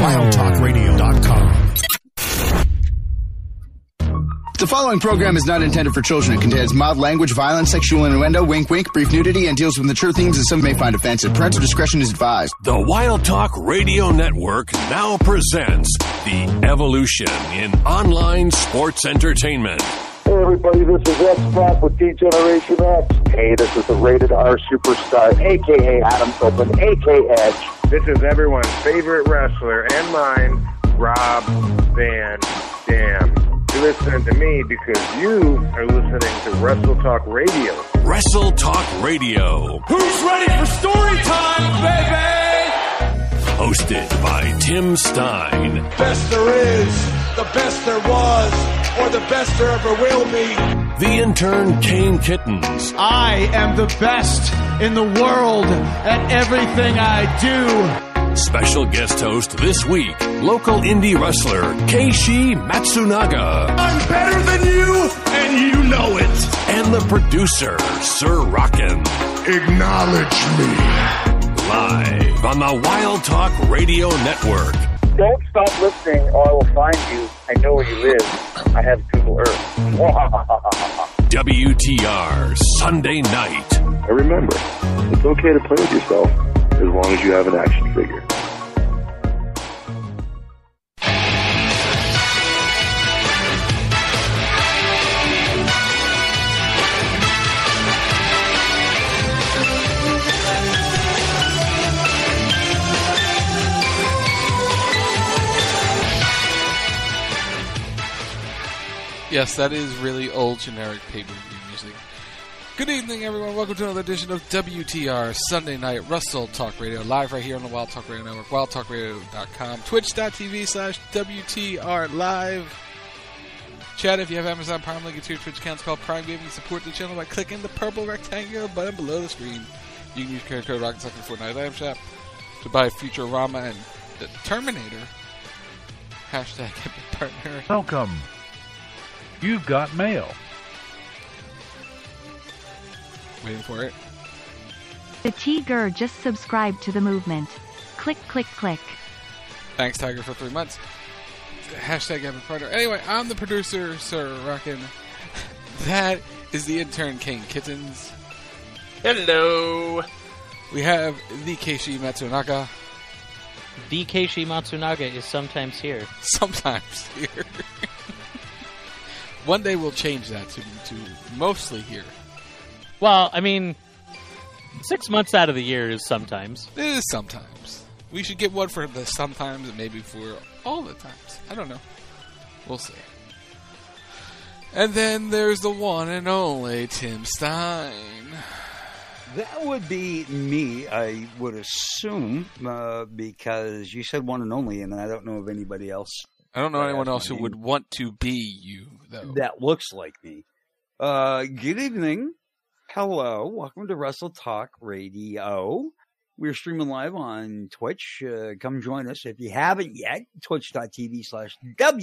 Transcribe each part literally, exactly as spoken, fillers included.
wild talk radio dot com. The following program is not intended for children. It contains mild language, violence, sexual innuendo, wink wink, brief nudity, and deals with mature themes that some may find offensive. Parental discretion is advised. The Wild Talk Radio Network now presents the evolution in online sports entertainment. Hey everybody, this is X-Pac with D-Generation X. Hey, this is the Rated R Superstar, a k a. Adam Copeland, a k a. Edge. This is everyone's favorite wrestler and mine, Rob Van Dam. You listen to me because you are listening to Wrestle Talk Radio. Wrestle Talk Radio. Who's ready for story time, baby? Hosted by Tim Stein. Best there is, the best there was, or the best there ever will be. The intern Kane Kittens. I am the best in the world at everything I do. Special guest host this week, local indie wrestler Keishi Matsunaga. I'm better than you, and you know it. And the producer, Sir Rockin'. Acknowledge me. Live on the Wild Talk Radio Network. Don't stop listening or I will find you. I know where you live. I have Google Earth. W T R Sunday night. And remember, it's okay to play with yourself as long as you have an action figure. Yes, that is really old generic pay-per-view music. Good evening, everyone. Welcome to another edition of W T R Sunday Night Wrestle Talk Radio, live right here on the Wild Talk Radio Network, wild talk radio dot com, twitch.tv slash WTR Live. Chat, if you have Amazon Prime, link it to your Twitch account. It's called Prime Gaming. Support the channel by clicking the purple rectangular button below the screen. You can use credit code Rocket Sucker for Fortnite Item Shop to buy Futurama and the Terminator. Hashtag Epic Partner. Welcome. You've got mail. Waiting for it. The Tiger just subscribed to the movement. Click, click, click. Thanks, Tiger, for three months. Hashtag Epic Partner. Anyway, I'm the producer, Sir Rockin'. That is the intern, King Kittens. Hello. We have the Keishi Matsunaga. The Keishi Matsunaga is sometimes here. Sometimes here. One day we'll change that to, to mostly here. Well, I mean, six months out of the year is sometimes. It is sometimes. We should get one for the sometimes and maybe for all the times. I don't know. We'll see. And then there's the one and only Tim Stein. That would be me, I would assume, uh, because you said one and only, and I don't know of anybody else. I don't know anyone else who would want to be you, though. That looks like me. Uh, good evening. Hello. Welcome to Wrestle Talk Radio. We're streaming live on Twitch. Uh, come join us if you haven't yet. Twitch.tv slash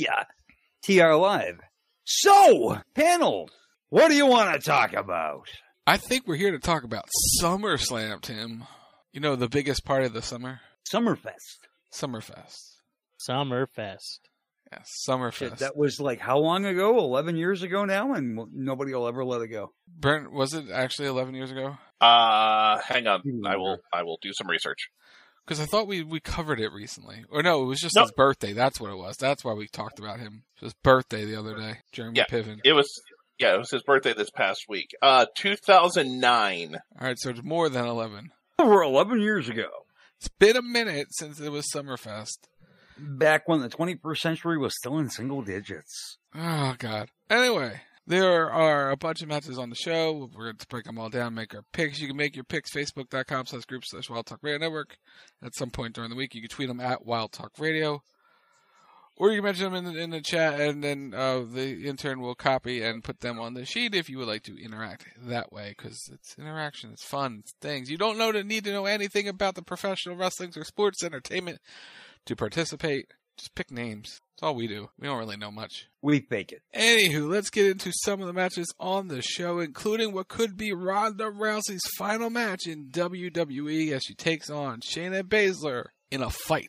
WTR Live. So, panel, what do you want to talk about? I think we're here to talk about SummerSlam, Tim. You know, the biggest part of the summer? Summerfest. Summerfest. Summerfest. Yeah, Summerfest. Shit, that was like how long ago? eleven years ago now, and nobody will ever let it go. Brent, was it actually eleven years ago? Uh, hang on. I will I will do some research. Because I thought we, we covered it recently. Or no, it was just nope. his birthday. That's what it was. That's why we talked about him. It was his birthday the other day. Jeremy yeah, Piven. It was, yeah, it was his birthday this past week. Uh, two thousand nine. All right, so it's more than eleven. Over eleven years ago. It's been a minute since it was Summerfest. Back when the twenty-first century was still in single digits. Oh, God. Anyway, there are a bunch of matches on the show. We're going to break them all down, make our picks. You can make your picks, facebook.com slash group slash Wild Talk Radio Network. At some point during the week, you can tweet them at Wild Talk Radio. Or you can mention them in the, in the chat, and then uh, the intern will copy and put them on the sheet if you would like to interact that way, because it's interaction, it's fun, it's things. You don't know to need to know anything about the professional wrestling or sports entertainment to participate. Just pick names. That's all we do. We don't really know much. We fake it. Anywho, let's get into some of the matches on the show, including what could be Ronda Rousey's final match in W W E as she takes on Shayna Baszler in a fight.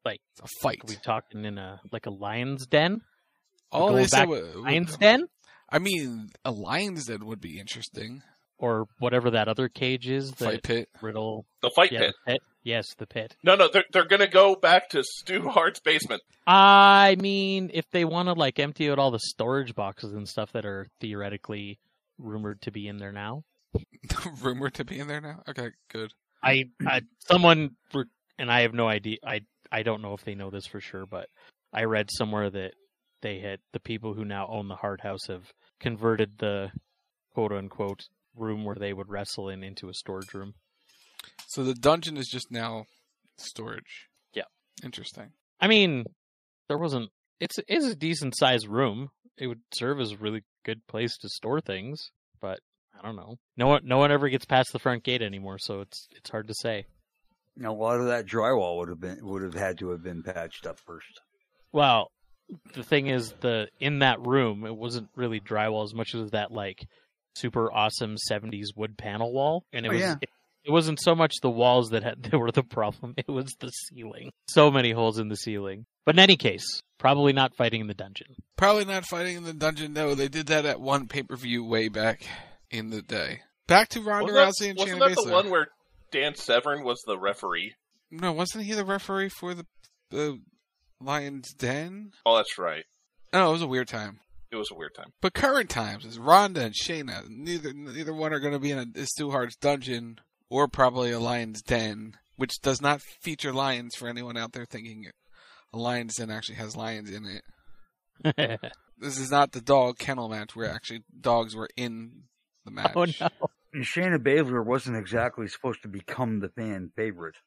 Like a fight. Are we talking in a like a lion's den? All Going they said back was to lion's den, I mean, a lion's den would be interesting. or whatever that other cage is. The Fight pit. Riddle. The fight yeah, pit. The pit. Yes, the pit. No, no, they're they're gonna go back to Stu Hart's basement. I mean, if they want to like empty out all the storage boxes and stuff that are theoretically rumored to be in there now. Rumored to be in there now? Okay, good. I, I someone and I have no idea. I I don't know if they know this for sure, but I read somewhere that they had the people who now own the Hart House have converted the quote unquote room where they would wrestle in into a storage room. So the dungeon is just now storage. Yeah. Interesting. I mean, there wasn't. It's it's a decent sized room. It would serve as a really good place to store things, but I don't know. No one no one ever gets past the front gate anymore, so it's it's hard to say. Now, a lot of that drywall would have been would have had to have been patched up first. Well, the thing is, the in that room, it wasn't really drywall as much as that like super awesome seventies wood panel wall, and it Oh, was. yeah. It, it wasn't so much the walls that had that were the problem; it was the ceiling. So many holes in the ceiling. But in any case, probably not fighting in the dungeon. Probably not fighting in the dungeon. No, they did that at one pay per view way back in the day. Back to Ronda Wasn't Rousey that, and wasn't Shayna that the Baszler. one where Dan Severn was the referee? No, wasn't he the referee for the the Lion's Den? Oh, that's right. No, it was a weird time. It was a weird time. But current times is Ronda and Shayna. Neither neither one are going to be in a, a Stu Hart's dungeon or probably a Lion's Den, which does not feature lions for anyone out there thinking a Lion's Den actually has lions in it. This is not the dog kennel match where actually dogs were in the match. Oh no. And Shayna Baszler wasn't exactly supposed to become the fan favorite.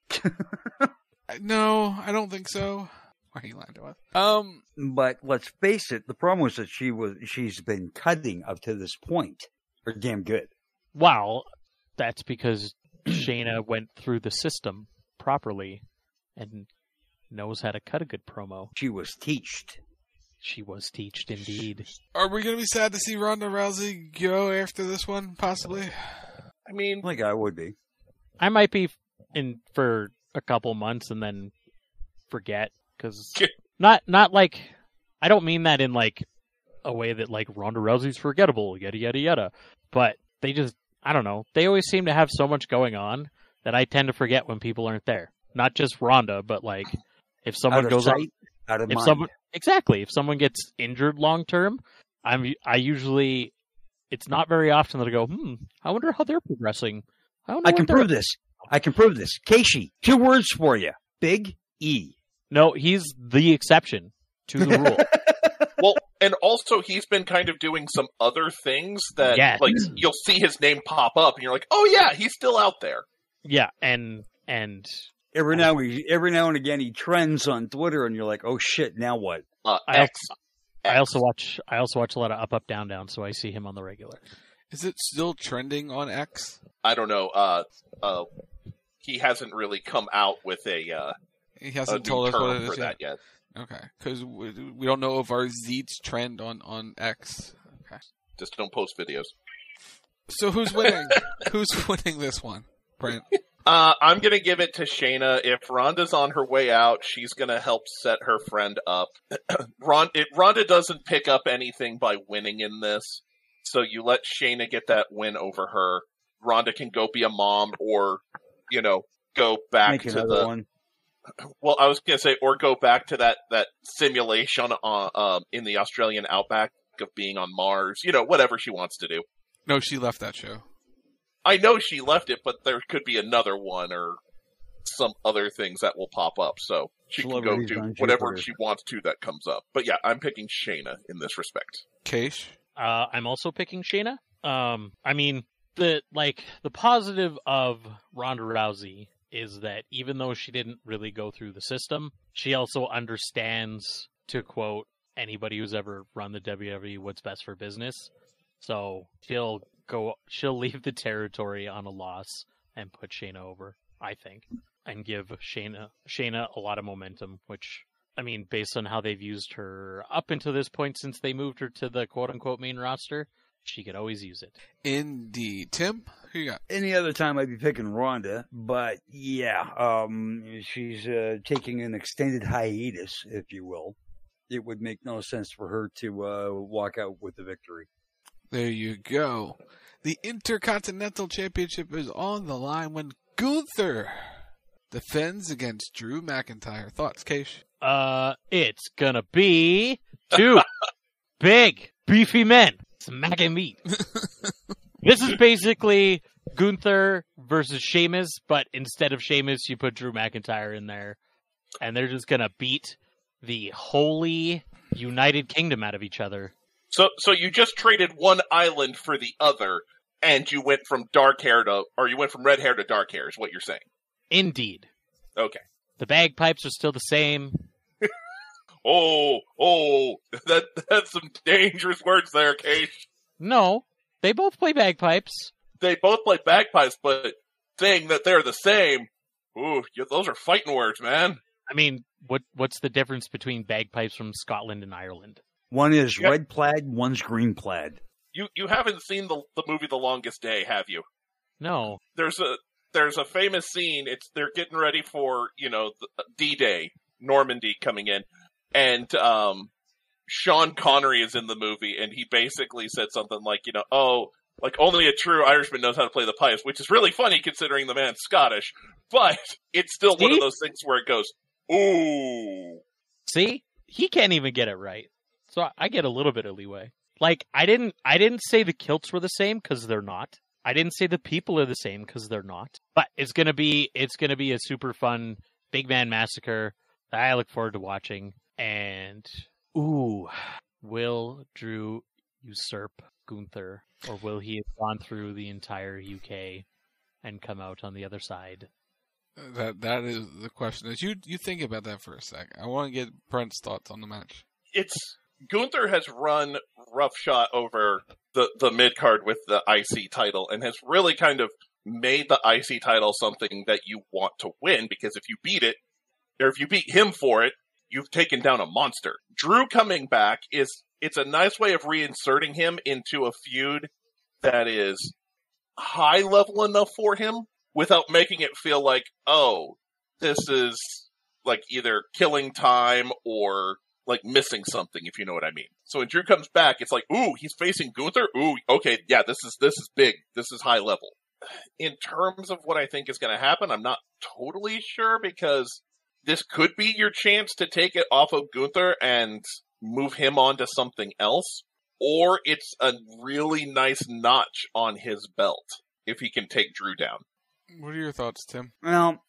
No, I don't think so. Why are you lying to us? Um, but let's face it, the problem was that she was she's been cutting up to this point. Are damn good. Well, that's because Shayna went through the system properly and knows how to cut a good promo. She was teached. She was teached indeed. Are we going to be sad to see Ronda Rousey go after this one, possibly? I mean, I think I would be. I might be in for a couple months and then forget, because not not like I don't mean that in like a way that like Ronda Rousey's forgettable, yada yada yada. But they just I don't know. They always seem to have so much going on that I tend to forget when people aren't there. Not just Ronda, but like if someone Out of goes sight, out of if mind. someone exactly if someone gets injured long term, I'm I usually it's not very often that I go, hmm, I wonder how they're progressing. I, wonder I what can they're- prove this. I can prove this. Keishi, two words for you. Big E. No, he's the exception to the rule. Well, and also he's been kind of doing some other things that, Yes. like, you'll see his name pop up, and you're like, oh yeah, he's still out there. Yeah, and and Every now he, every now and again he trends on Twitter, and you're like, oh shit, now what? Uh, I, X. I also watch I also watch a lot of Up Up Down Down, so I see him on the regular. Is it still trending on X? I don't know. Uh, uh, he hasn't really come out with a. Uh, He hasn't a new told us what term it is for that yet. yet. Okay, because we, we don't know if our Zeets trend on, on X. Okay. Just don't post videos. So who's winning? Who's winning this one, Brent? Uh, I'm gonna give it to Shayna. If Ronda's on her way out, she's gonna help set her friend up. Ron, it, Ronda doesn't pick up anything by winning in this, so you let Shayna get that win over her. Ronda can go be a mom, or you know, go back Make to another the. one. Well, I was gonna say, or go back to that that simulation on um in the Australian outback of being on Mars. You know, whatever she wants to do. No, she left that show. I know she left it, but there could be another one or some other things that will pop up. So she can go Celebrities do on whatever Jupiter. she wants to that comes up. But yeah, I'm picking Shayna in this respect. Keish? Uh, I'm also picking Shayna. Um, I mean the like the positive of Ronda Rousey is that even though she didn't really go through the system, she also understands, to quote anybody who's ever run the W W E, what's best for business. So she'll go, she'll leave the territory on a loss and put Shayna over, I think, and give Shayna Shayna a lot of momentum. Which, I mean, based on how they've used her up until this point since they moved her to the quote unquote main roster, she could always use it. Indeed. Tim, who you got? Any other time I'd be picking Ronda, but yeah, um, she's uh, taking an extended hiatus, if you will. It would make no sense for her to uh, walk out with the victory. There you go. The Intercontinental Championship is on the line when Gunther defends against Drew McIntyre. Thoughts, Keish? Uh, it's gonna be two big, beefy men smacking meat. This is basically Gunther versus Sheamus, but instead of Sheamus, you put Drew McIntyre in there. And they're just gonna beat the holy United Kingdom out of each other. So, so you just traded one island for the other, and you went from dark hair to, or you went from red hair to dark hair, is what you're saying. Indeed. Okay. The bagpipes are still the same. oh, oh, that that's some dangerous words there, Keish. No, they both play bagpipes. They both play bagpipes, but saying that they're the same, ooh, those are fighting words, man. I mean, what what's the difference between bagpipes from Scotland and Ireland? One is Yeah. red plaid, one's green plaid. You you haven't seen the the movie The Longest Day, have you? No. There's a there's a famous scene. It's they're getting ready for, you know, D-Day, Normandy coming in, and um, Sean Connery is in the movie, and he basically said something like, you know, oh, like only a true Irishman knows how to play the pipes, which is really funny considering the man's Scottish, but it's still See? one of those things where it goes, ooh. See? He can't even get it right. So I get a little bit of leeway. Like, I didn't I didn't say the kilts were the same, because they're not. I didn't say the people are the same, because they're not. But it's gonna be it's gonna be a super fun Big Man Massacre that I look forward to watching. And ooh, will Drew usurp Gunther, or will he have gone through the entire U K and come out on the other side? That that is the question. As you you think about that for a sec, I want to get Brent's thoughts on the match. It's Gunther has run roughshod over the, the mid-card with the I C title and has really kind of made the I C title something that you want to win, because if you beat it, or if you beat him for it, you've taken down a monster. Drew coming back is, it's a nice way of reinserting him into a feud that is high level enough for him without making it feel like, oh, this is like either killing time or like missing something, if you know what I mean. So when Drew comes back, it's like, ooh, he's facing Gunther? Ooh, okay, yeah, this is this is big. This is high level. In terms of what I think is going to happen, I'm not totally sure, because this could be your chance to take it off of Gunther and move him on to something else, or it's a really nice notch on his belt if he can take Drew down. What are your thoughts, Tim? Well,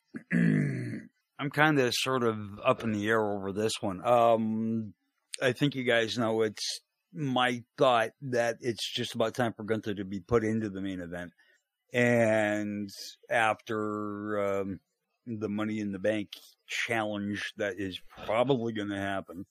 I'm kind of sort of up in the air over this one. Um, I think you guys know it's my thought that it's just about time for Gunther to be put into the main event. And after um, the Money in the Bank challenge that is probably going to happen,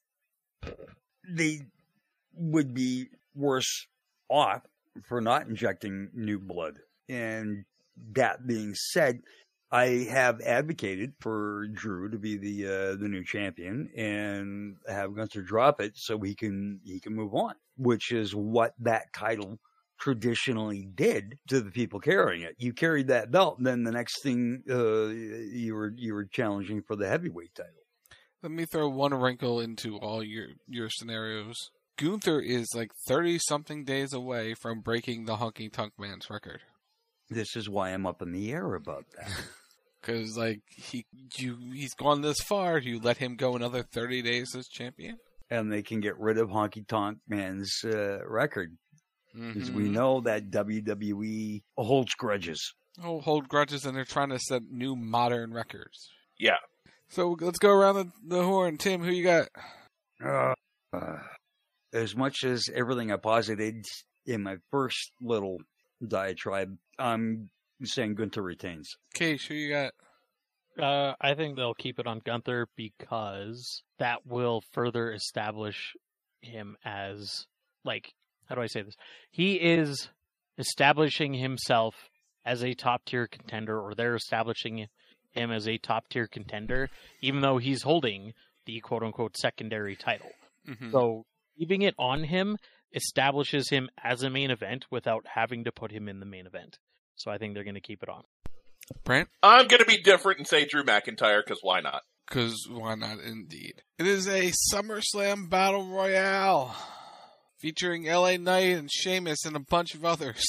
they would be worse off for not injecting new blood. And that being said, I have advocated for Drew to be the uh, the new champion and have Gunther drop it so he can he can move on, which is what that title traditionally did to the people carrying it. You carried that belt, then the next thing uh, you were you were challenging for the heavyweight title. Let me throw one wrinkle into all your your scenarios. Gunther is like thirty something days away from breaking the Honky Tonk Man's record. This is why I'm up in the air about that. Because, like, he you he's gone this far. You let him go another thirty days as champion? And they can get rid of Honky Tonk Man's uh, record. Because Mm-hmm. we know that W W E holds grudges. Oh, hold grudges, and they're trying to set new modern records. Yeah. So let's go around the, the horn. Tim, who you got? Uh, uh, as much as everything I posited in my first little diatribe, I'm saying Gunther retains. Keish, who you got? Uh, I think they'll keep it on Gunther because that will further establish him as, like, how do I say this? He is establishing himself as a top-tier contender, or they're establishing him as a top-tier contender, even though he's holding the quote-unquote secondary title. Mm-hmm. So keeping it on him establishes him as a main event without having to put him in the main event. So I think they're going to keep it on. Brent? I'm going to be different and say Drew McIntyre, because why not? Because why not, indeed. It is a SummerSlam Battle Royale featuring L A Knight and Sheamus and a bunch of others.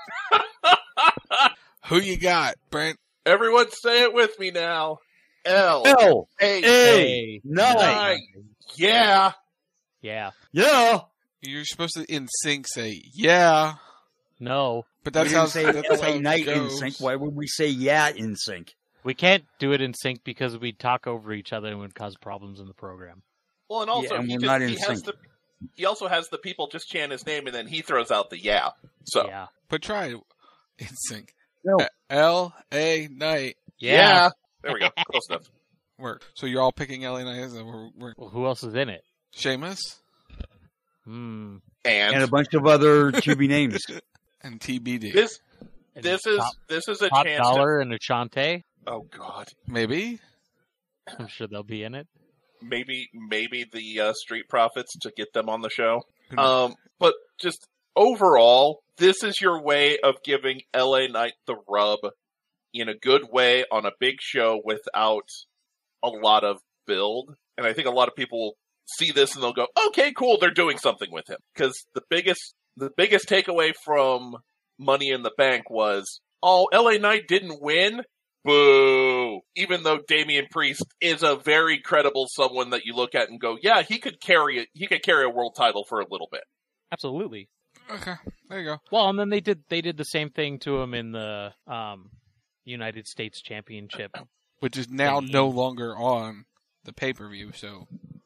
Who you got, Brent? Everyone say it with me now. L. L. A. A. Knight. Yeah. Yeah. Yeah. You're supposed to in sync say yeah. No. But that's we how, didn't say that's L how A it Knight in goes. sync. Why would we say yeah in sync? We can't do it in sync because we'd talk over each other and it would cause problems in the program. Well, and also Yeah, and he, we're just, not in he has sync. the he also has the people just chant his name and then he throws out the yeah. So Yeah. But try it in sync. No. L A Knight. yeah. There we go. Close enough. Work. So you're all picking L A Knight as a we're, we're Well, who else is in it? Sheamus Hmm. And, And a bunch of other to be names. and T B D. this And this is Top, this is a Top chance Dollar and Ashante. to, oh god. Maybe. I'm sure they'll be in it. Maybe maybe the uh, Street Profits to get them on the show. Um but just overall, this is your way of giving L A Knight the rub in a good way on a big show without a lot of build. And I think a lot of people will see this and they'll go, okay, cool, they're doing something with him. Because the biggest, the biggest takeaway from Money in the Bank was, oh, L A Knight didn't win? Boo! Even though Damian Priest is a very credible someone that you look at and go, yeah, he could carry it, he could carry a world title for a little bit. Absolutely. Okay. There you go. Well, and then they did they did the same thing to him in the um, United States Championship, Which is now no longer on the pay per view, so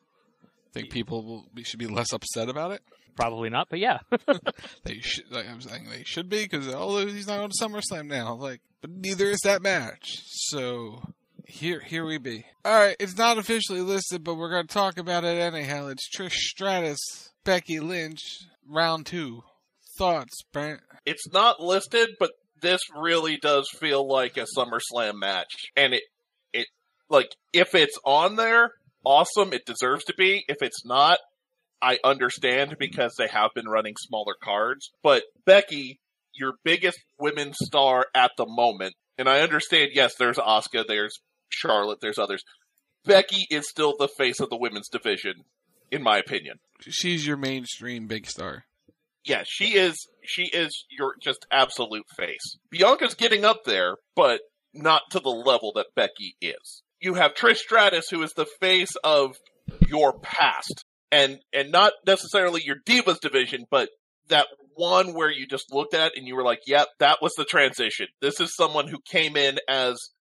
I think people will be, should be less upset about it. Probably not, but yeah. They should. Like I'm saying, they should be because oh, he's not on SummerSlam now. Like, but neither is that match. So here, here we be. All right, it's not officially listed, but we're going to talk about it anyhow. It's Trish Stratus, Becky Lynch, round two. Thoughts, Brent? It's not listed, but this really does feel like a SummerSlam match. And it, it, like, if it's on there, awesome, it deserves to be. If it's not, I understand because they have been running smaller cards. But Becky, your biggest women's star at the moment, and I understand, yes, there's Asuka, there's Charlotte, there's others. Becky is still the face of the women's division, in my opinion. She's your mainstream big star. Yeah, she is, she is your just absolute face. Bianca's getting up there, but not to the level that Becky is. You have Trish Stratus, who is the face of your past. And, and not necessarily your Divas division, but that one where you just looked at and you were like, yep, that was the transition. This is someone who came in as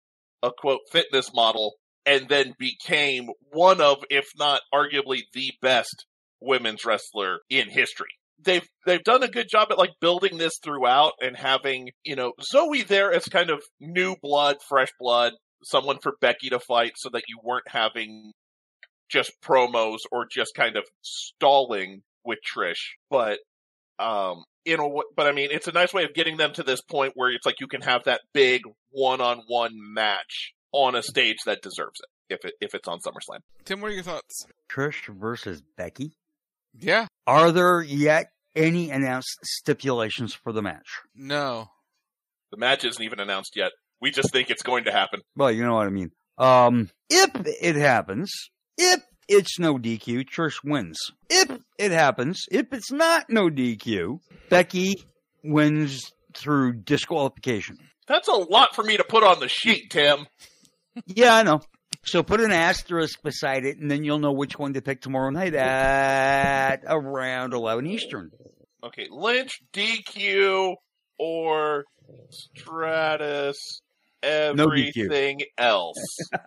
a quote fitness model and then became one of, if not arguably the best women's wrestler in history. They've, they've done a good job at like building this throughout and having, you know, Zoe there as kind of new blood, fresh blood, someone for Becky to fight so that you weren't having just promos or just kind of stalling with Trish. But, um, you know, but I mean, it's a nice way of getting them to this point where it's like you can have that big one-on-one match on a stage that deserves it, if it, if it's on SummerSlam. Tim, what are your thoughts? Trish versus Becky? Yeah. Are there yet any announced stipulations for the match? No. The match isn't even announced yet. We just think it's going to happen. Well, you know what I mean. Um, if it happens, if it's no D Q, Trish wins. If it happens, if it's not no D Q, Becky wins through disqualification. That's a lot for me to put on the sheet, Tim. Yeah, I know. So put an asterisk beside it, and then you'll know which one to pick tomorrow night at around eleven Eastern. Okay, Lynch, D Q, or Stratus, everything no else.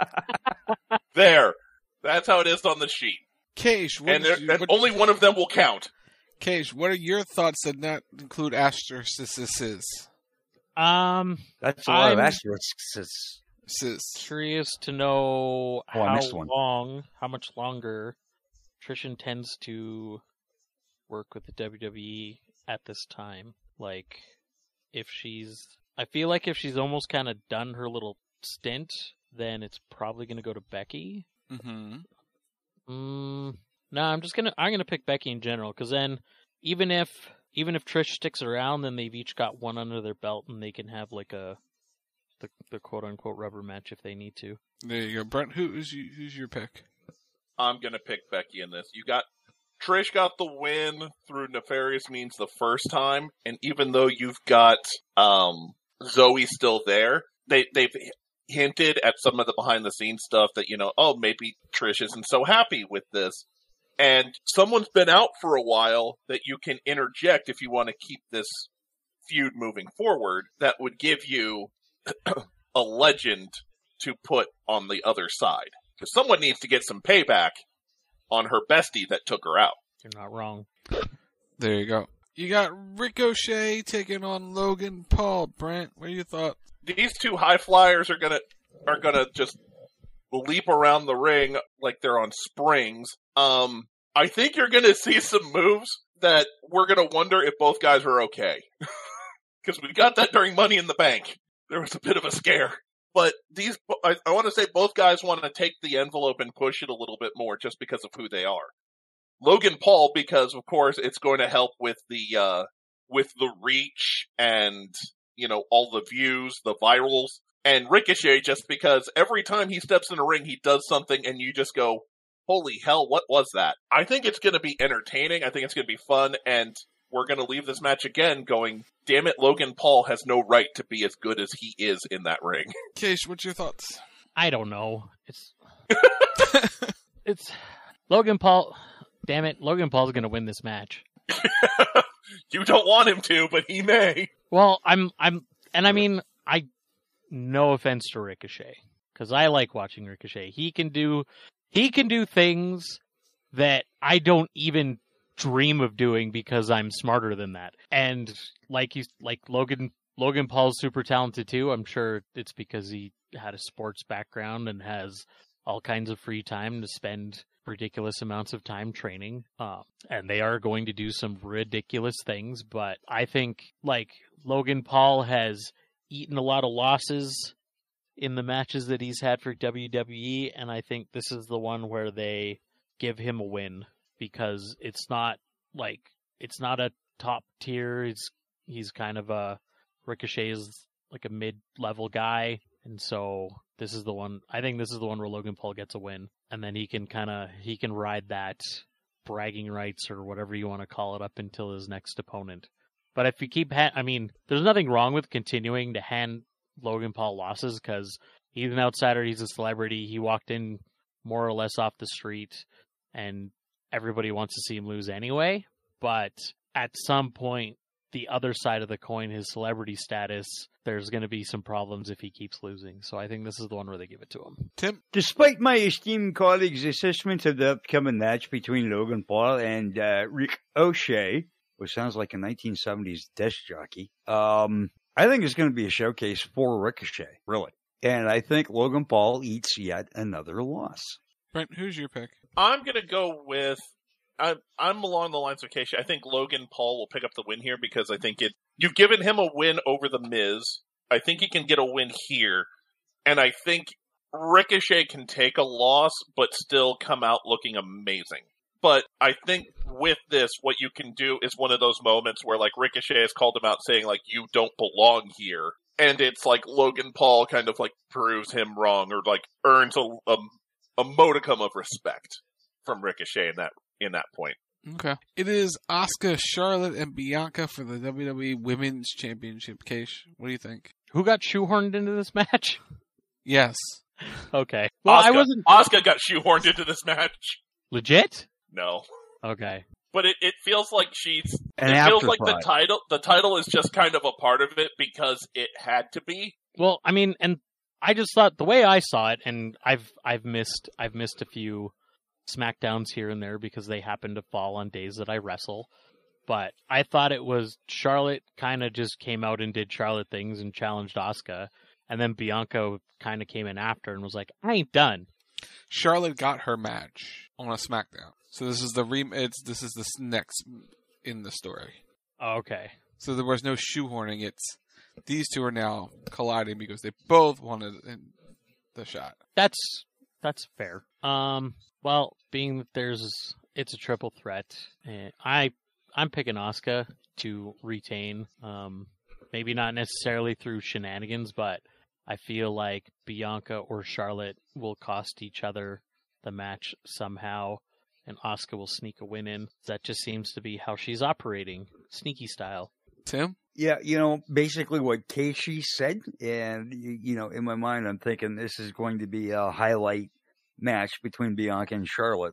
There. That's how it is on the sheet. Keish, what and there, you, and what, only one of them will count. Keish, what are your thoughts that not include asterisks? Um, That's a lot I'm of asterisks. Curious to know Oh, I how missed one. long, how much longer Trish intends to work with the W W E at this time. Like, if she's, I feel like if she's almost kind of done her little stint, then it's probably going to go to Becky. Mm-hmm. Mm, no, I'm just gonna, I'm gonna pick Becky in general, because then even if even if Trish sticks around, then they've each got one under their belt, and they can have like a the, the quote unquote rubber match if they need to. There you go, Brent. Who is you, who's your pick? I'm gonna pick Becky in this. You got Trish got the win through nefarious means the first time, and even though you've got um, Zoe still there, they they've hinted at some of the behind the scenes stuff that, you know, oh, maybe Trish isn't so happy with this. And someone's been out for a while that you can interject if you want to keep this feud moving forward. That would give you a legend to put on the other side. Because someone needs to get some payback on her bestie that took her out. You're not wrong. There you go. You got Ricochet taking on Logan Paul. Brent, what do you thought? These two high flyers are gonna are gonna just leap around the ring like they're on springs. Um, I think you're gonna see some moves that we're gonna wonder if both guys are okay. Because we got that during Money in the Bank. There was a bit of a scare. But these, I, I want to say both guys want to take the envelope and push it a little bit more just because of who they are. Logan Paul, because of course it's going to help with the, uh, with the reach and, you know, all the views, the virals. And Ricochet, just because every time he steps in a ring, he does something and you just go, holy hell, what was that? I think it's going to be entertaining. I think it's going to be fun. And we're going to leave this match again going, damn it, Logan Paul has no right to be as good as he is in that ring. Keish, what's your thoughts? I don't know. It's it's Logan Paul. Damn it, Logan Paul's going to win this match. You don't want him to, but he may. Well, I'm I'm and I mean, I no offense to Ricochet, cuz I like watching Ricochet. He can do he can do things that I don't even dream of doing because I'm smarter than that. And like he's like Logan Logan Paul's super talented too. I'm sure it's because he had a sports background and has all kinds of free time to spend ridiculous amounts of time training. Um, and they are going to do some ridiculous things, but I think like Logan Paul has eaten a lot of losses in the matches that he's had for W W E, and I think this is the one where they give him a win. Because it's not like it's not a top tier. He's he's kind of a Ricochet's like a mid level guy, and so this is the one. I think this is the one where Logan Paul gets a win, and then he can kind of he can ride that bragging rights or whatever you want to call it up until his next opponent. But if you keep, ha- I mean, there's nothing wrong with continuing to hand Logan Paul losses because he's an outsider. He's a celebrity. He walked in more or less off the street, and everybody wants to see him lose anyway, but at some point, the other side of the coin, his celebrity status, there's going to be some problems if he keeps losing. So I think this is the one where they give it to him. Tim? Despite my esteemed colleagues' assessment of the upcoming match between Logan Paul and uh, Rick O'Shea, which sounds like a nineteen seventies disc jockey, um, I think it's going to be a showcase for Ricochet, really. And I think Logan Paul eats yet another loss. Brent, who's your pick? I'm going to go with, I'm, I'm along the lines of Keisha. I think Logan Paul will pick up the win here because I think it, you've given him a win over The Miz. I think he can get a win here. And I think Ricochet can take a loss, but still come out looking amazing. But I think with this, what you can do is one of those moments where like Ricochet has called him out saying like, you don't belong here. And it's like Logan Paul kind of like proves him wrong or like earns a, a a modicum of respect from Ricochet in that in that point. Okay. It is Asuka, Charlotte, and Bianca for the W W E Women's Championship. Keish, what do you think? Who got shoehorned into this match? Yes. Okay. Well, Asuka, I wasn't. Asuka got shoehorned into this match. Legit? No. Okay. But it, it feels like she's. An it feels like afterthought. the title. The title is just kind of a part of it because it had to be. Well, I mean, and I just thought the way I saw it, and I've I've missed I've missed a few SmackDowns here and there because they happen to fall on days that I wrestle. But I thought it was Charlotte kind of just came out and did Charlotte things and challenged Asuka, and then Bianca kind of came in after and was like, "I ain't done." Charlotte got her match on a SmackDown, so this is the re. It's this is the next in the story. Okay. So there was no shoehorning. It's these two are now colliding because they both wanted the shot. That's that's fair. Um, well, being that there's it's a triple threat, and I I'm picking Asuka to retain. Um, maybe not necessarily through shenanigans, but I feel like Bianca or Charlotte will cost each other the match somehow, and Asuka will sneak a win in. That just seems to be how she's operating, sneaky style. Tim? Yeah, you know, basically what Casey said, and, you know, in my mind, I'm thinking this is going to be a highlight match between Bianca and Charlotte,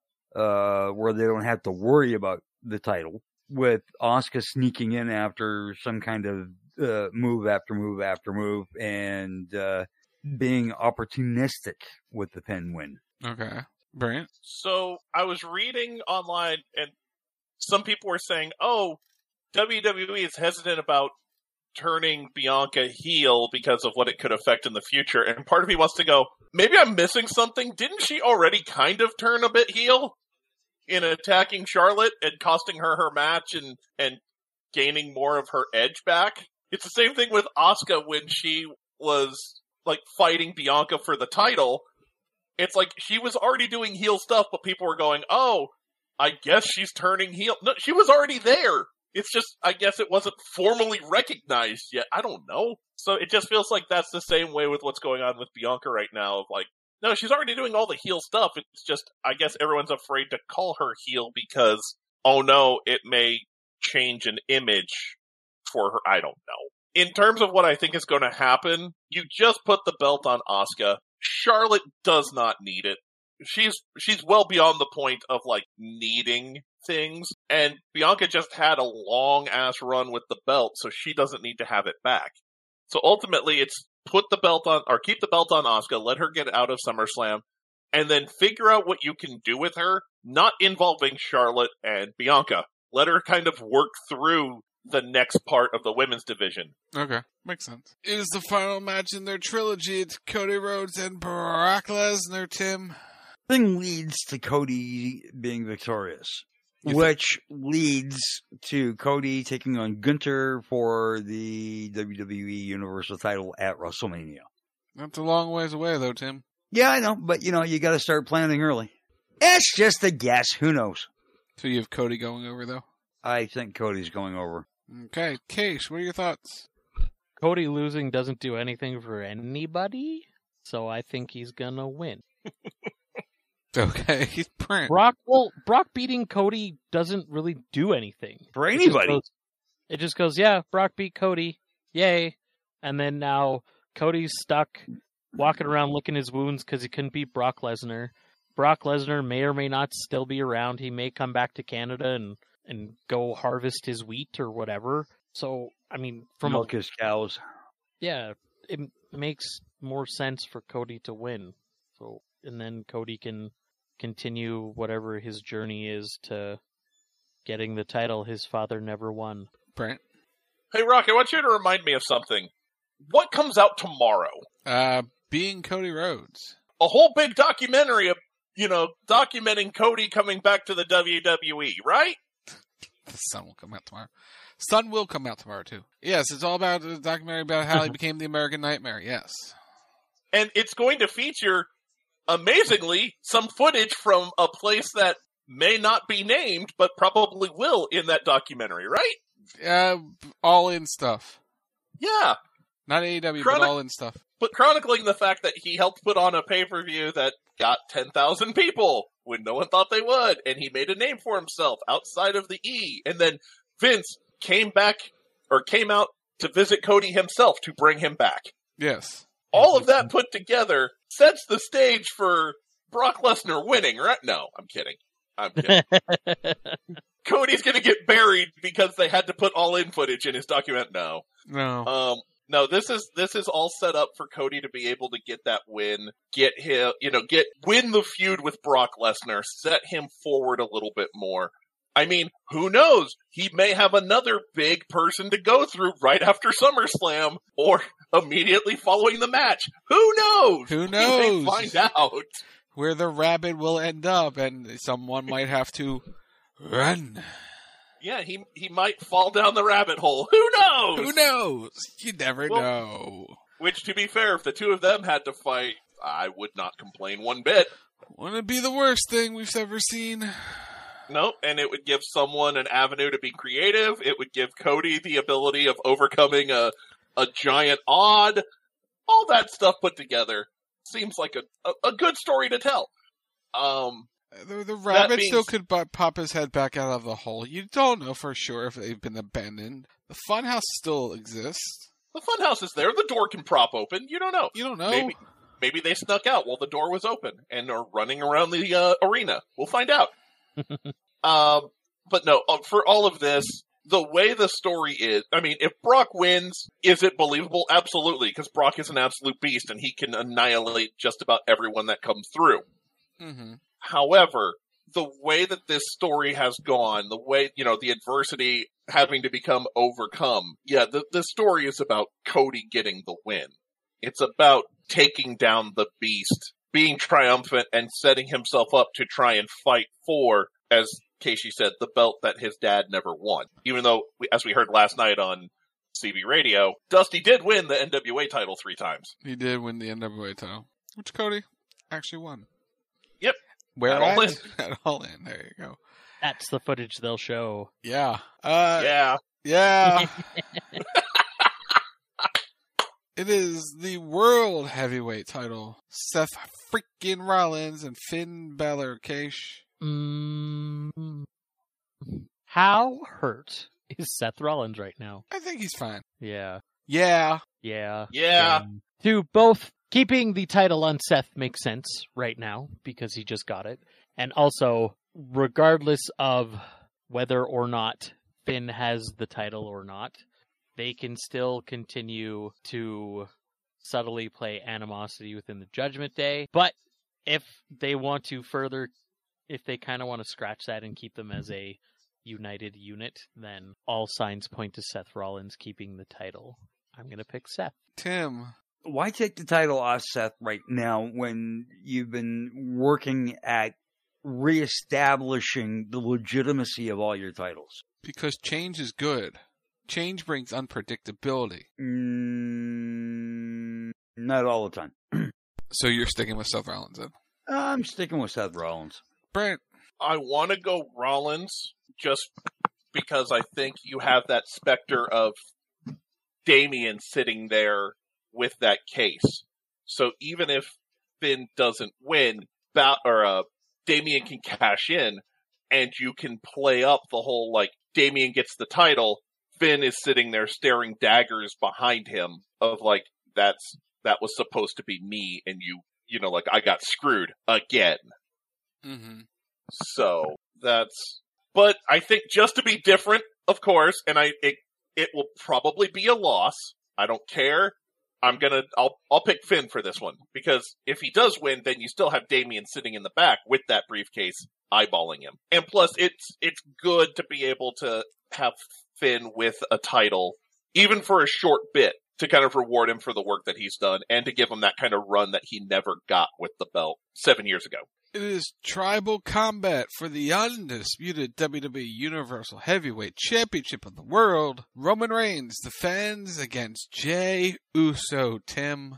uh, where they don't have to worry about the title, with Asuka sneaking in after some kind of uh, move after move after move, and uh, being opportunistic with the pin win. Okay. Brilliant. So I was reading online, and some people were saying, oh, W W E is hesitant about turning Bianca heel because of what it could affect in the future. And part of me wants to go, maybe I'm missing something. Didn't she already kind of turn a bit heel in attacking Charlotte and costing her her match and, and gaining more of her edge back? It's the same thing with Asuka when she was like fighting Bianca for the title. It's like she was already doing heel stuff, but people were going, oh, I guess she's turning heel. No, she was already there. It's just, I guess it wasn't formally recognized yet. I don't know. So it just feels like that's the same way with what's going on with Bianca right now. Of like, no, she's already doing all the heel stuff. It's just, I guess everyone's afraid to call her heel because, oh no, it may change an image for her. I don't know. In terms of what I think is going to happen, you just put the belt on Asuka. Charlotte does not need it. She's she's well beyond the point of, like, needing things, and Bianca just had a long-ass run with the belt, so she doesn't need to have it back. So ultimately, it's put the belt on, or keep the belt on Asuka, let her get out of SummerSlam, and then figure out what you can do with her, not involving Charlotte and Bianca. Let her kind of work through the next part of the women's division. Okay, makes sense. It is the final match in their trilogy. It's Cody Rhodes and Brock Lesnar, Tim. Thing leads to Cody being victorious, which leads to Cody taking on Gunther for the W W E Universal title at WrestleMania. That's a long ways away, though, Tim. Yeah, I know, but, you know, you got to start planning early. It's just a guess. Who knows? So you have Cody going over, though? I think Cody's going over. Okay, Case, what are your thoughts? Cody losing doesn't do anything for anybody, so I think he's gonna win. Okay, he's print. Brock, well, Brock beating Cody doesn't really do anything. For anybody. It just goes, it just goes yeah, Brock beat Cody. Yay. And then now Cody's stuck walking around licking his wounds because he couldn't beat Brock Lesnar. Brock Lesnar may or may not still be around. He may come back to Canada and, and go harvest his wheat or whatever. So, I mean, from milk a, his cows. Yeah, it makes more sense for Cody to win. So, and then Cody can continue whatever his journey is to getting the title his father never won. Brent? Hey, Rock, I want you to remind me of something. What comes out tomorrow? Uh, being Cody Rhodes. A whole big documentary of, you know, documenting Cody coming back to the W W E, right? The Sun will come out tomorrow. Sun will come out tomorrow, too. Yes, it's all about a documentary about how he became the American Nightmare, yes. And it's going to feature, amazingly, some footage from a place that may not be named, but probably will in that documentary, right? Uh, all in stuff. Yeah. Not A E W, Chronic- but all in stuff. But chronicling the fact that he helped put on a pay-per-view that got ten thousand people when no one thought they would, and he made a name for himself outside of the E. And then Vince came back, or came out to visit Cody himself to bring him back. Yes. All of that put together sets the stage for Brock Lesnar winning, right? No, I'm kidding. I'm kidding. Cody's gonna get buried because they had to put all-in footage in his document. No. No. Um, no, this is, this is all set up for Cody to be able to get that win, get him, you know, get, win the feud with Brock Lesnar, set him forward a little bit more. I mean, who knows? He may have another big person to go through right after SummerSlam or immediately following the match. Who knows? Who knows? We may find out. Where the rabbit will end up, and someone might have to run. Yeah, he he might fall down the rabbit hole. Who knows? Who knows? You never well, know. Which, to be fair, if the two of them had to fight, I would not complain one bit. Wouldn't it be the worst thing we've ever seen? No, and it would give someone an avenue to be creative. It would give Cody the ability of overcoming a a giant odd. All that stuff put together seems like a, a, a good story to tell. Um, the, the rabbit being... still could bu- pop his head back out of the hole. You don't know for sure if they've been abandoned. The funhouse still exists. The funhouse is there. The door can prop open. You don't know. You don't know. Maybe, maybe they snuck out while the door was open and are running around the uh, arena. We'll find out. um, but no, uh, for all of this, the way the story is, I mean, if Brock wins, is it believable? Absolutely, because Brock is an absolute beast and he can annihilate just about everyone that comes through. Mm-hmm. However, the way that this story has gone, the way, you know, the adversity having to become overcome, yeah, the, the story is about Cody getting the win. It's about taking down the beast, being triumphant, and setting himself up to try and fight for, as Casey said, the belt that his dad never won. Even though, as we heard last night on C B Radio, Dusty did win the N W A title three times. He did win the N W A title, which Cody actually won. Yep. Where at All In. At All In. There you go. That's the footage they'll show. Yeah. Uh, yeah. Yeah. It is the World Heavyweight title. Seth freaking Rollins and Finn Balor. Cash. Mm, how hurt is Seth Rollins right now? I think he's fine. Yeah. Yeah. Yeah. Yeah. Um, to both keeping the title on Seth makes sense right now because he just got it. And also, regardless of whether or not Finn has the title or not, they can still continue to subtly play animosity within the Judgment Day. But if they want to further, if they kind of want to scratch that and keep them as a united unit, then all signs point to Seth Rollins keeping the title. I'm going to pick Seth. Tim. Why take the title off Seth right now when you've been working at reestablishing the legitimacy of all your titles? Because change is good. Change brings unpredictability. Mm, not all the time. So you're sticking with Seth Rollins then? I'm sticking with Seth Rollins. Brent. I want to go Rollins just because I think you have that specter of Damian sitting there with that case. So even if Finn doesn't win, ba- or uh, Damian can cash in, and you can play up the whole, like, Damian gets the title, Finn is sitting there staring daggers behind him of, like, that's that was supposed to be me, and you, you know, like, I got screwed again. Mm-hmm. So, that's... But I think just to be different, of course, and I it, it will probably be a loss. I don't care. I'm gonna, I'll, I'll pick Finn for this one. Because if he does win, then you still have Damian sitting in the back with that briefcase, eyeballing him. And plus, it's, it's good to be able to have Finn with a title, even for a short bit, to kind of reward him for the work that he's done, and to give him that kind of run that he never got with the belt seven years ago. It is Tribal Combat for the undisputed W W E Universal Heavyweight Championship of the World. Roman Reigns defends against Jey Uso. Tim.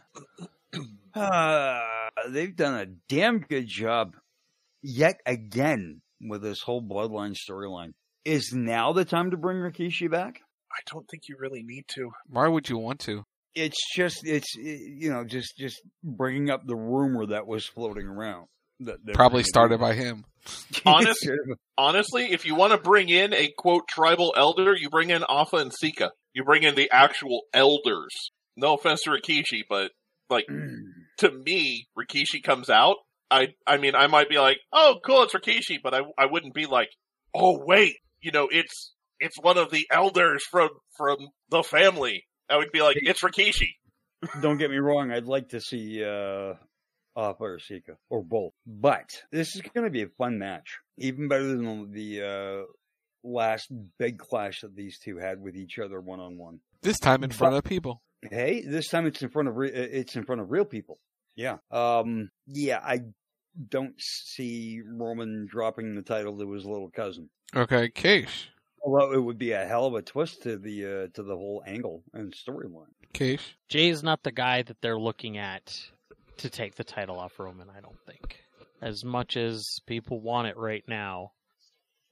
Uh, they've done a damn good job yet again with this whole Bloodline storyline. Is now the time to bring Rikishi back? I don't think you really need to. Why would you want to? It's just, it's, you know, just, just bringing up the rumor that was floating around. That Probably started by him. Honest, honestly, if you want to bring in a, quote, tribal elder, you bring in Alpha and Sika. You bring in the actual elders. No offense to Rikishi, but, like, to me, Rikishi comes out, I I mean, I might be like, oh, cool, it's Rikishi, but I, I wouldn't be like, oh, wait, you know, it's it's one of the elders from, from the family. I would be like, it's Rikishi. Don't get me wrong, I'd like to see... Uh... Alpha or Sika, or both. But this is going to be a fun match. Even better than the uh, last big clash that these two had with each other one-on-one. This time in front but, of people. Hey, this time it's in front of re- it's in front of real people. Yeah. Um, yeah, I don't see Roman dropping the title to his little cousin. Okay, Case. Although it would be a hell of a twist to the uh, to the whole angle and storyline. Case. Jay's not the guy that they're looking at to take the title off Roman, I don't think. As much as people want it right now,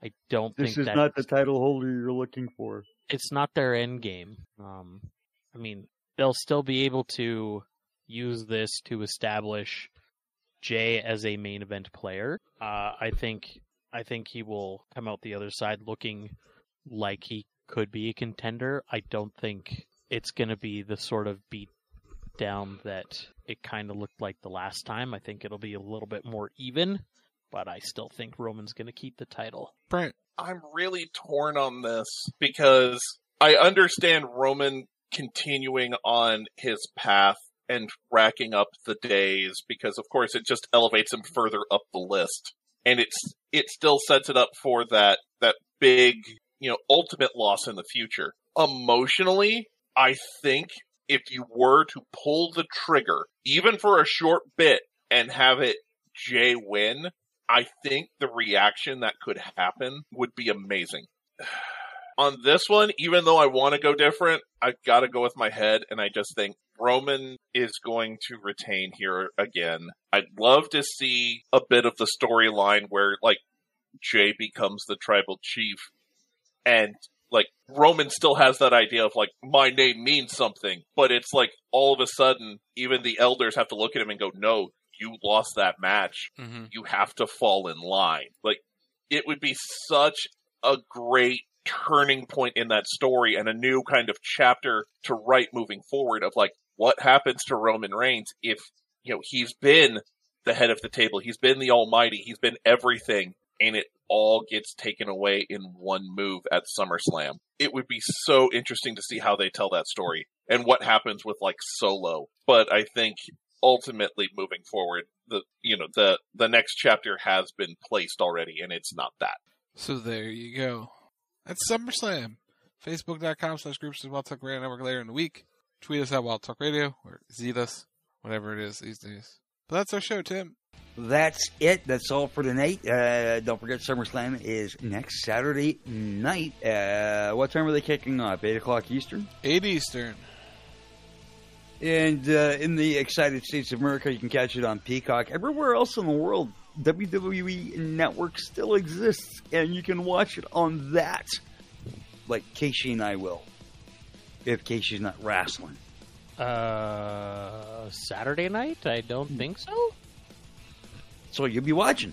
I don't This think is that not the title holder you're looking for. It's not their end game. Um, I mean, they'll still be able to use this to establish Jay as a main event player. Uh, I think I think he will come out the other side looking like he could be a contender. I don't think it's going to be the sort of beat down that it kind of looked like the last time. I think it'll be a little bit more even, but I still think Roman's going to keep the title. Brent. I'm really torn on this because I understand Roman continuing on his path and racking up the days because, of course, it just elevates him further up the list. And it's it still sets it up for that that big, you know, ultimate loss in the future. Emotionally, I think if you were to pull the trigger, even for a short bit, and have it Jay win, I think the reaction that could happen would be amazing. On this one, even though I want to go different, I've got to go with my head, and I just think Roman is going to retain here again. I'd love to see a bit of the storyline where, like, Jay becomes the tribal chief, and, like, Roman still has that idea of, like, my name means something, but it's like, all of a sudden, even the elders have to look at him and go, no, you lost that match. Mm-hmm. You have to fall in line. Like, it would be such a great turning point in that story and a new kind of chapter to write moving forward of, like, what happens to Roman Reigns if, you know, he's been the head of the table, he's been the almighty, he's been everything, and it all gets taken away in one move at SummerSlam. It would be so interesting to see how they tell that story and what happens with, like, Solo. But I think ultimately moving forward, the you know the the next chapter has been placed already, and it's not that. So there you go. That's SummerSlam. Facebook.com slash groups as Wild Talk Radio Network later in the week. Tweet us at Wild Talk Radio or Zeta us, whatever it is these days. But that's our show, Tim. That's it. That's all for tonight. Uh, don't forget, SummerSlam is next Saturday night. Uh, what time are they kicking off? eight o'clock Eastern? eight Eastern. And uh, in the Excited States of America, you can catch it on Peacock. Everywhere else in the world, W W E Network still exists, and you can watch it on that. Like Casey and I will, if Casey's not wrestling. Uh, Saturday night? I don't think so. So you'll be watching.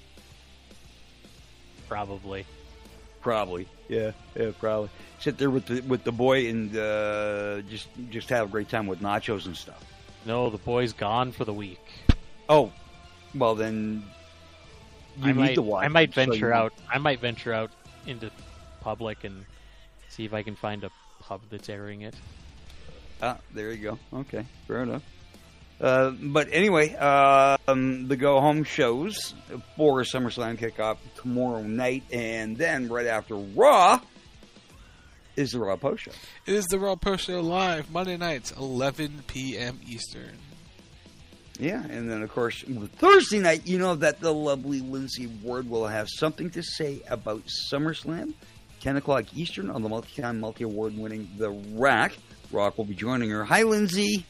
Probably. Probably. Yeah, yeah, probably. Sit there with the with the boy and uh, just just have a great time with nachos and stuff. No, the boy's gone for the week. Oh, well then you I need might, to watch. I might it, so venture you- out. I might venture out into public and see if I can find a pub that's airing it. Ah, there you go. Okay, fair enough. Uh, but anyway, um, the go home shows for SummerSlam kickoff tomorrow night, and then right after Raw is the Raw post show. It is the Raw Post Show live Monday nights, eleven p.m. Eastern. Yeah, and then of course Thursday night, you know that the lovely Lindsay Ward will have something to say about SummerSlam, ten o'clock Eastern on the multi-time, multi-award winning The Rack. Rock will be joining her. Hi, Lindsay.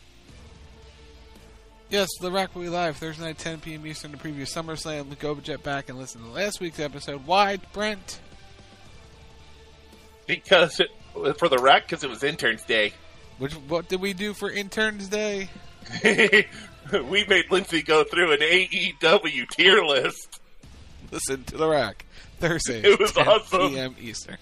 Yes, The Rack will be live Thursday night, ten p.m. Eastern to preview SummerSlam. Go jet back and listen to last week's episode. Why, Brent? Because it, for the Rack, because it was Interns Day. Which what did we do for Interns Day? We made Lindsay go through an A E W tier list. Listen to The Rack Thursday. It was ten awesome. p.m. Eastern.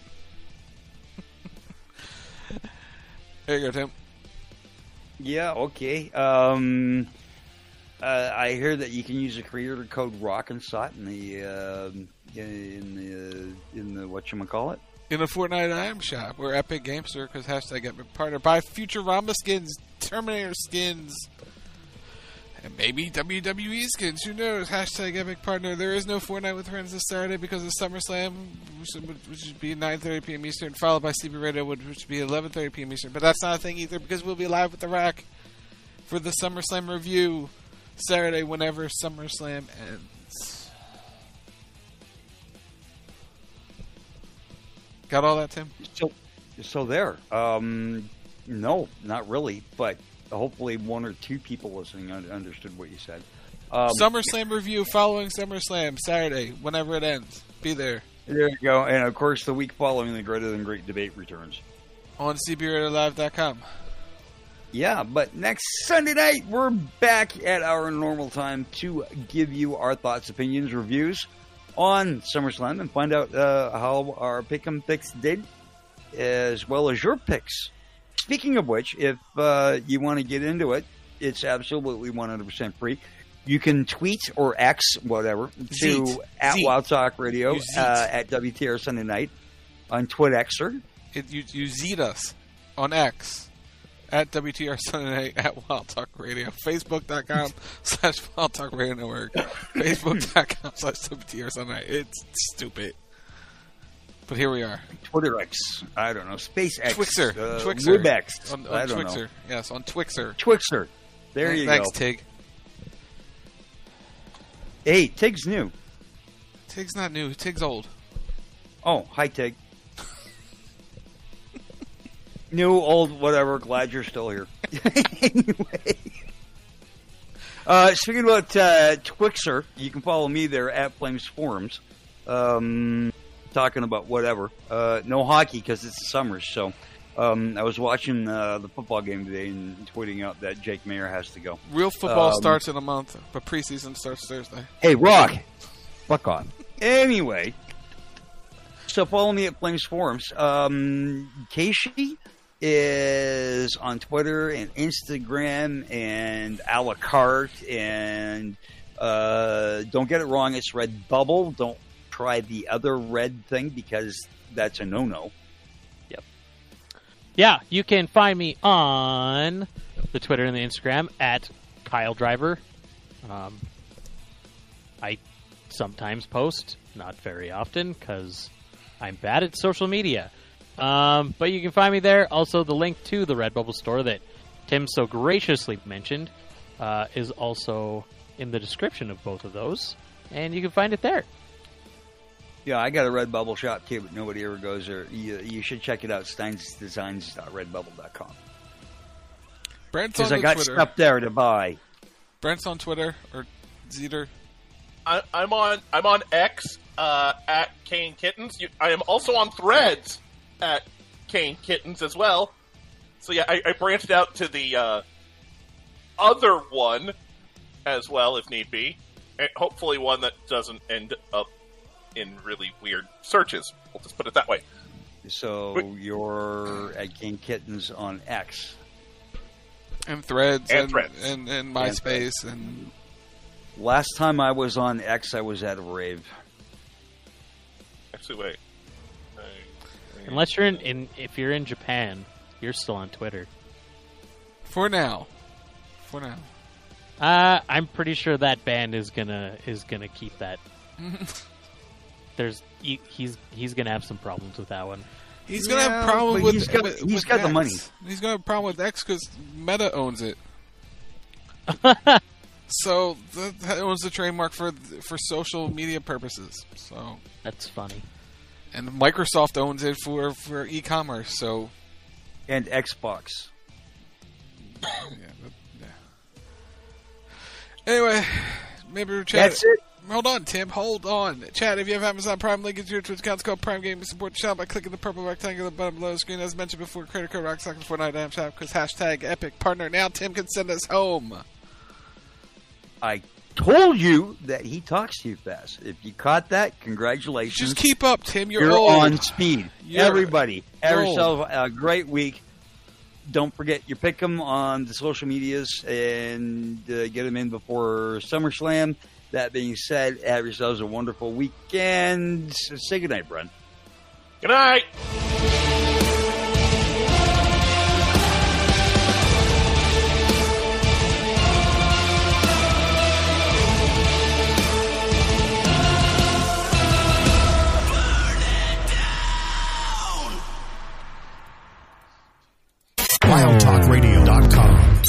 There you go, Tim. Yeah, okay. Um, uh, I hear that you can use the creator code ROCK'n'SOT in the uh, in the in the whatchamacallit? In the Fortnite item shop, where Epic Game Store, because hashtag Epic Partner, buy Futurama skins, Terminator skins, and maybe W W E skins. Who knows? Hashtag Epic Partner. There is no Fortnite with Friends this Saturday because of SummerSlam, which would, which would be nine thirty p.m. Eastern, followed by Sleepy Radio, which would be eleven thirty p.m. Eastern. But that's not a thing either because we'll be live with The Rack for the SummerSlam review Saturday whenever SummerSlam ends. Got all that, Tim? So, so there. Um, no, not really, but hopefully one or two people listening un- understood what you said. Um, SummerSlam review following SummerSlam Saturday, whenever it ends. Be there. There you go. And, of course, the week following, the Greater Than Great debate returns. On C B radio live dot com. Yeah, but next Sunday night, we're back at our normal time to give you our thoughts, opinions, reviews on SummerSlam and find out uh, how our pick'em picks did, as well as your picks. Speaking of which, if uh, you want to get into it, it's absolutely one hundred percent free. You can tweet or X, whatever, to Zeet. at Zeet. Wild Talk Radio, You zeet. uh, at W T R Sunday Night on TwitXer. It, you, you zeet us on X at W T R Sunday Night at Wild Talk Radio. Facebook.com slash Wild Talk Radio Network. Facebook.com slash W T R Sunday Night. It's stupid. But here we are. Twitter X. I don't know. SpaceX. Twixer. Uh, Twixer. Webex. On, on I don't Twixer. know. Yes, on Twixer. Twixer. There Thanks, you Thanks, go. Tig. Hey, Tig's new. Tig's not new. Tig's old. Oh, hi, Tig. New, old, whatever. Glad you're still here. Anyway. Uh, speaking about uh, Twixer, you can follow me there at Flames Forums. Um, talking about whatever. Uh, no hockey because it's the summer, so um, I was watching uh, the football game today and tweeting out that Jake Mayer has to go. Real football Um, starts in a month, but preseason starts Thursday. Hey, Rock! Fuck off. Anyway, so follow me at Flames Forums. Um, Keishi is on Twitter and Instagram and a la carte, and uh, don't get it wrong, it's Redbubble. Don't try the other red thing because that's a no-no. Yep. Yeah, you can find me on the Twitter and the Instagram at Kyle Driver. Um, I sometimes post, not very often, because I'm bad at social media. Um, but you can find me there. Also, the link to the Redbubble store that Tim so graciously mentioned uh, is also in the description of both of those, and you can find it there. Yeah, I got a Redbubble shop too, but nobody ever goes there. You, you should check it out, steins designs dot redbubble dot com. Brent's on Because I the got Twitter. stuff there to buy. Brent's on Twitter, or Zeter. I, I'm on I'm on X uh, at Kane Kittens. You, I am also on Threads at Kane Kittens as well. So yeah, I, I branched out to the uh, other one as well, if need be, and hopefully one that doesn't end up in really weird searches. We'll just put it that way. So But- you're at King Kittens on X. And Threads, And and, Threads. and, and MySpace, and Last time I was on X, I was at a rave. Actually, wait. Unless you're in, in if you're in Japan, you're still on Twitter. for now. For now. Uh, I'm pretty sure that band is gonna is gonna keep that. There's he, he's he's gonna have some problems with that one. He's gonna Yeah, have a problem but with he's got- with, he's with got the X. money. He's gonna have a problem with X because Meta owns it. So that, that owns the trademark for for social media purposes. So That's funny. and Microsoft owns it for, for e-commerce. So And Xbox. yeah, but, yeah. Anyway, maybe we're chatting. That's it. Hold on, Tim. Hold on. Chat, if you have Amazon Prime, link into your Twitch account. It's called Prime Gaming. Support the channel by clicking the purple rectangle at the bottom below the screen. As mentioned before, credit code rock sockets for nine damn shop because hashtag epic partner. Now Tim can send us home. I told you that he talks too fast. If you caught that, congratulations. Just keep up, Tim. You're, You're old. on speed. You're- Everybody, have you're yourself a great week. Don't forget, you pick them on the social medias and uh, get them in before SummerSlam. That being said, have yourselves a wonderful weekend. Say goodnight, Brent. Good night. wild talk radio dot com